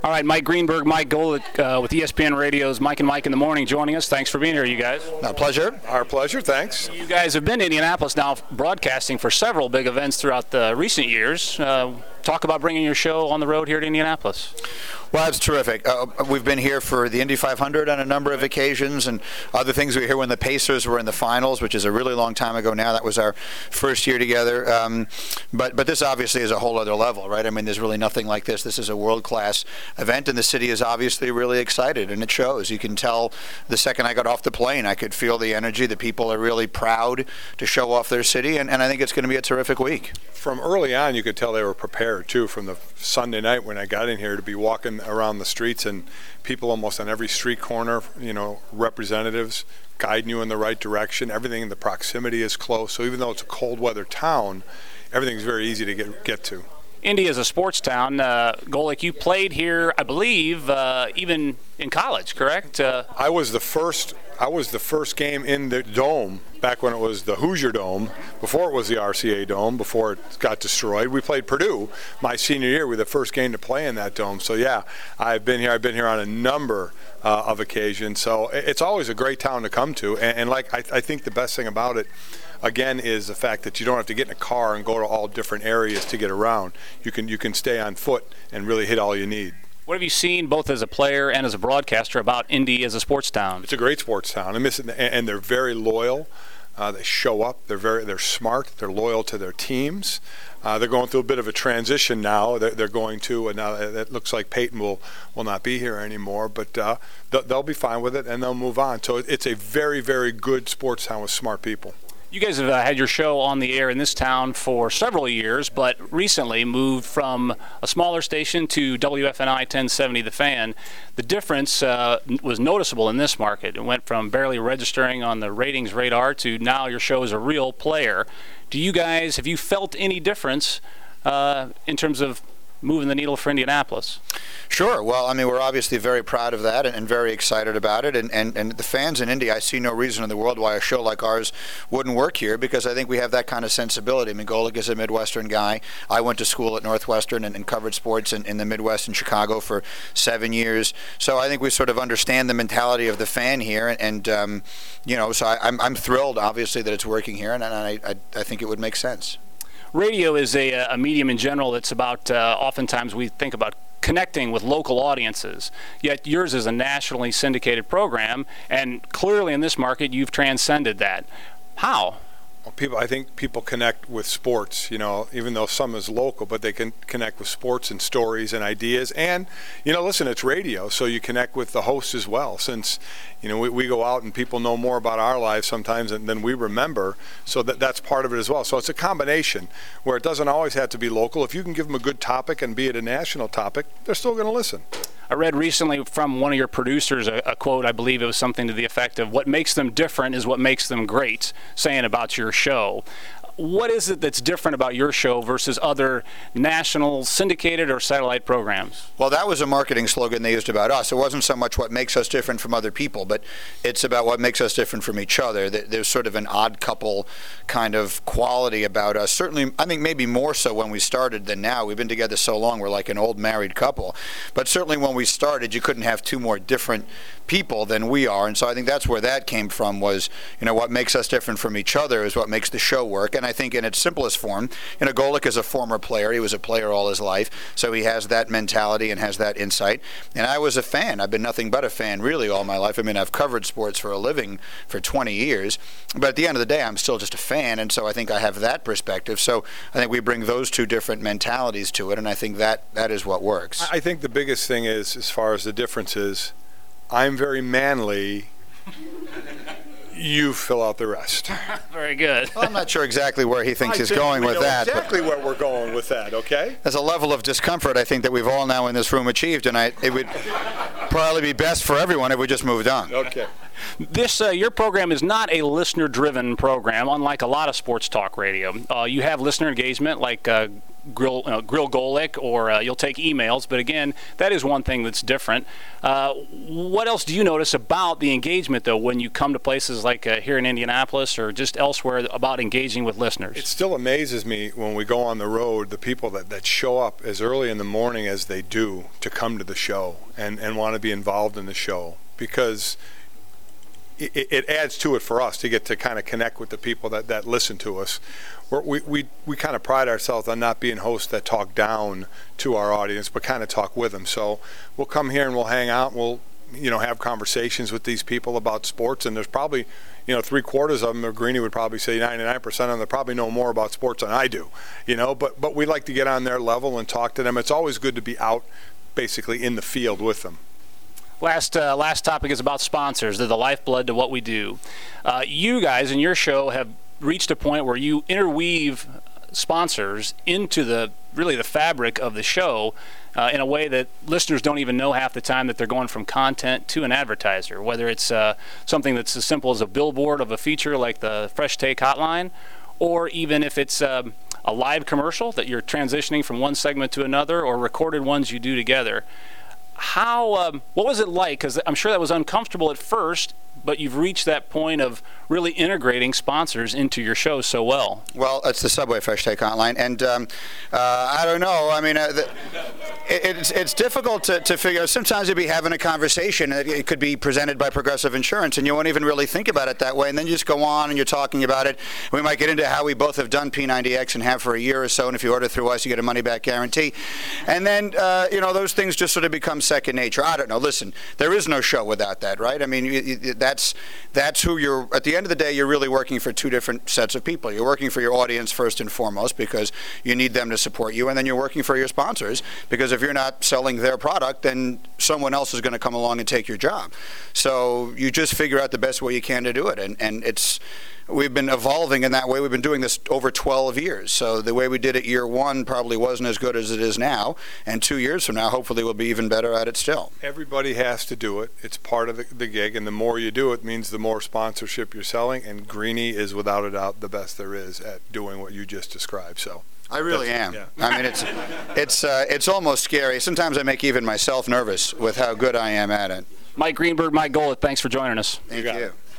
All right, Mike Greenberg, Mike Golic with ESPN Radio's Mike and Mike in the Morning joining us. Thanks for being here, you guys. Our pleasure. Our pleasure, thanks. You guys have been to Indianapolis now broadcasting for several big events throughout the recent years. Talk about bringing your show on the road here to Indianapolis. Well, that's terrific. We've been here for the Indy 500 on a number of occasions, and other things we were here when the Pacers were in the finals, which is a really long time ago now. That was our first year together. But this obviously is a whole other level, right? I mean, there's really nothing like this. This is a world-class event, and the city is obviously really excited, and it shows. You can tell the second I got off the plane, I could feel the energy. The people are really proud to show off their city, and I think it's going to be a terrific week. From early on, you could tell they were prepared, too, from the Sunday night when I got in here to be walking around the streets and people almost on every street corner, representatives guiding you in the right direction. Everything in the proximity is close. So even though it's a cold weather town, everything's very easy to get to. Indy is a sports town. Golic, you played here, I believe, even in college, correct? I was the first game in the Dome back when it was the Hoosier Dome, before it was the RCA Dome, before it got destroyed. We played Purdue my senior year. We were the first game to play in that dome. So, yeah, I've been here on a number of occasions. So it's always a great town to come to. And I think the best thing about it, again, is the fact that you don't have to get in a car and go to all different areas to get around. You can stay on foot and really hit all you need. What have you seen, both as a player and as a broadcaster, about Indy as a sports town? It's a great sports town, and they're very loyal. They show up. They're smart. They're loyal to their teams. They're going through a bit of a transition now. They're going to, and now it looks like Peyton will not be here anymore. But they'll be fine with it, and they'll move on. So it's a very, very good sports town with smart people. You guys have had your show on the air in this town for several years, but recently moved from a smaller station to WFNI 1070 The Fan. The difference was noticeable in this market. It went from barely registering on the ratings radar to now your show is a real player. Have you felt any difference in terms of moving the needle for Indianapolis? Sure. Well, I mean, we're obviously very proud of that and very excited about it. And the fans in Indy, I see no reason in the world why a show like ours wouldn't work here, because I think we have that kind of sensibility. I mean, Golic is a Midwestern guy. I went to school at Northwestern and covered sports in the Midwest in Chicago for 7 years. So I think we sort of understand the mentality of the fan here. And so I'm thrilled, obviously, that it's working here, and I think it would make sense. Radio is a medium in general that's about, oftentimes we think about connecting with local audiences, yet yours is a nationally syndicated program, and clearly in this market you've transcended that. How? Well, I think people connect with sports, even though some is local, but they can connect with sports and stories and ideas. And, listen, it's radio, so you connect with the hosts as well, since, we go out and people know more about our lives sometimes than we remember, so that's part of it as well. So it's a combination where it doesn't always have to be local. If you can give them a good topic and be it a national topic, they're still going to listen. I read recently from one of your producers a quote, I believe it was something to the effect of, what makes them different is what makes them great, saying about your show. What is it that's different about your show versus other national syndicated or satellite programs? Well, that was a marketing slogan they used about us. It wasn't so much what makes us different from other people, but it's about what makes us different from each other. There's sort of an odd couple kind of quality about us. Certainly, I think maybe more so when we started than now. We've been together so long, we're like an old married couple. But certainly when we started, you couldn't have two more different people than we are. And so I think that's where that came from, was, what makes us different from each other is what makes the show work. And I think in its simplest form, Golic is a former player. He was a player all his life, so he has that mentality and has that insight. And I was a fan. I've been nothing but a fan really all my life. I mean, I've covered sports for a living for 20 years, but at the end of the day, I'm still just a fan, and so I think I have that perspective. So I think we bring those two different mentalities to it, and I think that is what works. I think the biggest thing is, as far as the difference is, I'm very manly. You fill out the rest. Very good. Well, I'm not sure exactly where he thinks he's going with that. Exactly where we're going with that, okay? There's a level of discomfort I think that we've all now in this room achieved, and it would probably be best for everyone if we just moved on. Okay. This your program is not a listener-driven program, unlike a lot of sports talk radio. You have listener engagement, like Grill Golick, or you'll take emails. But again, that is one thing that's different. What else do you notice about the engagement, though, when you come to places like here in Indianapolis or just elsewhere about engaging with listeners? It still amazes me when we go on the road, the people that show up as early in the morning as they do to come to the show and want to be involved in the show, because it adds to it for us to get to kind of connect with the people that listen to us. We kind of pride ourselves on not being hosts that talk down to our audience, but kind of talk with them. So we'll come here and we'll hang out. We'll have conversations with these people about sports, and there's probably 3/4 of them, or Greeny would probably say 99% of them, they probably know more about sports than I do. But we like to get on their level and talk to them. It's always good to be out, basically in the field with them. Last topic is about sponsors. They're the lifeblood to what we do. You guys in your show have reached a point where you interweave sponsors into the fabric of the show in a way that listeners don't even know half the time that they're going from content to an advertiser, whether it's something that's as simple as a billboard of a feature like the Fresh Take Hotline, or even if it's a live commercial that you're transitioning from one segment to another, or recorded ones you do together. What was it like? Because I'm sure that was uncomfortable at first, but you've reached that point of really integrating sponsors into your show so well. Well, it's the Subway Fresh Take Hotline, and I don't know. I mean, it's difficult to figure out. Sometimes you'd be having a conversation. It could be presented by Progressive Insurance, and you won't even really think about it that way, and then you just go on and you're talking about it. We might get into how we both have done P90X and have for a year or so, and if you order through us, you get a money-back guarantee. And then, those things just sort of become second nature. I don't know. Listen, there is no show without that, right? I mean, that's who you're. At the end of the day, you're really working for two different sets of people. You're working for your audience first and foremost because you need them to support you, and then you're working for your sponsors because if you're not selling their product, then someone else is going to come along and take your job. So you just figure out the best way you can to do it, and we've been evolving in that way. We've been doing this over 12 years. So the way we did it year one probably wasn't as good as it is now. And 2 years from now, hopefully we'll be even better at it still. Everybody has to do it. It's part of the gig. And the more you do it means the more sponsorship you're selling. And Greeny is without a doubt the best there is at doing what you just described. So I really am. Yeah. I mean, it's almost scary. Sometimes I make even myself nervous with how good I am at it. Mike Greenberg, Mike Golick, thanks for joining us. Thank you.